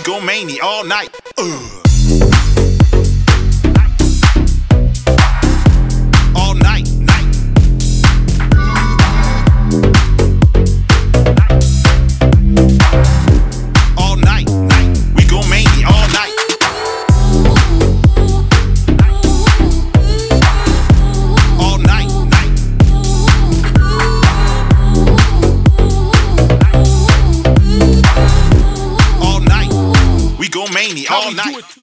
go mania all night. All night, night. All night, night. We go mania all night. All night, night. All night. We go mania all night.